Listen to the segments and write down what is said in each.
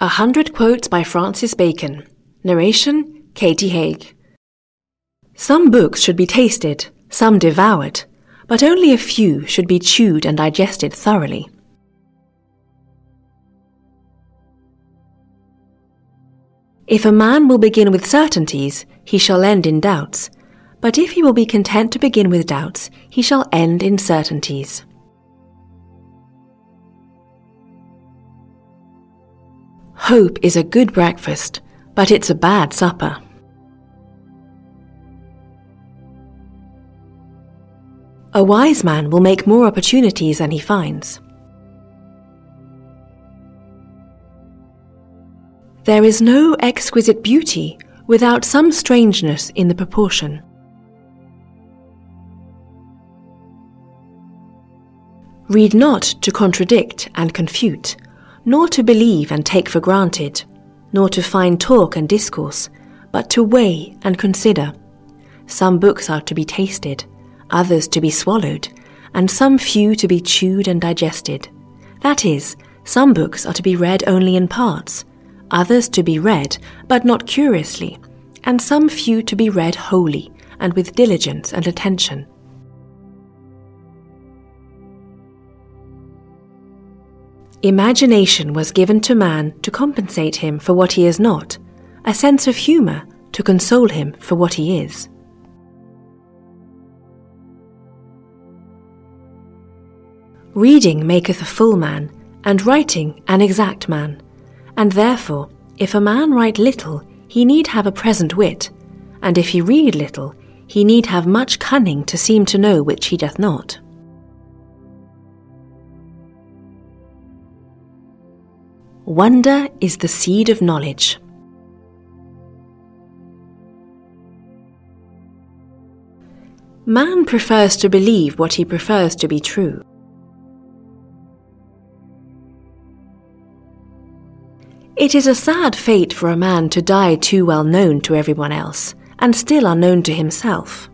100 Quotes by Francis Bacon. Narration, Katie Haig. Some books should be tasted, some devoured, but only a few should be chewed and digested thoroughly. If a man will begin with certainties, he shall end in doubts, but if he will be content to begin with doubts, he shall end in certainties. Hope is a good breakfast, but it's a bad supper. A wise man will make more opportunities than he finds. There is no exquisite beauty without some strangeness in the proportion. Read not to contradict and confute, nor to believe and take for granted, nor to find talk and discourse, but to weigh and consider. Some books are to be tasted, others to be swallowed, and some few to be chewed and digested. That is, some books are to be read only in parts, others to be read, but not curiously, and some few to be read wholly, and with diligence and attention. Imagination was given to man to compensate him for what he is not, a sense of humour to console him for what he is. Reading maketh a full man, and writing an exact man, and therefore, if a man write little, he need have a present wit, and if he read little, he need have much cunning to seem to know which he doth not. Wonder is the seed of knowledge. Man prefers to believe what he prefers to be true. It is a sad fate for a man to die too well known to everyone else, and still unknown to himself.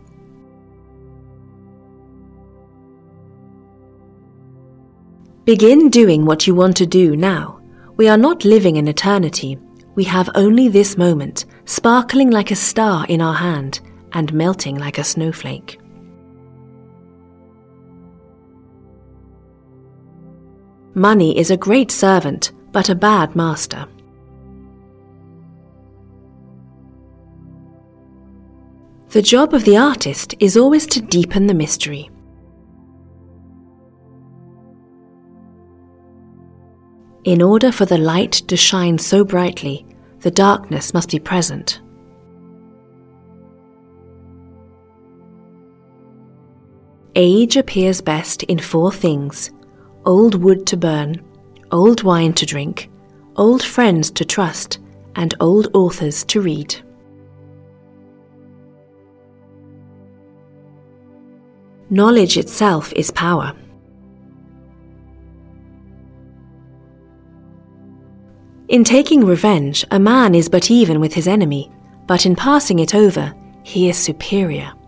Begin doing what you want to do now. We are not living in eternity. We have only this moment, sparkling like a star in our hand, and melting like a snowflake. Money is a great servant, but a bad master. The job of the artist is always to deepen the mystery. In order for the light to shine so brightly, the darkness must be present. Age appears best in 4 things: old wood to burn, old wine to drink, old friends to trust, and old authors to read. Knowledge itself is power. In taking revenge, a man is but even with his enemy, but in passing it over, he is superior.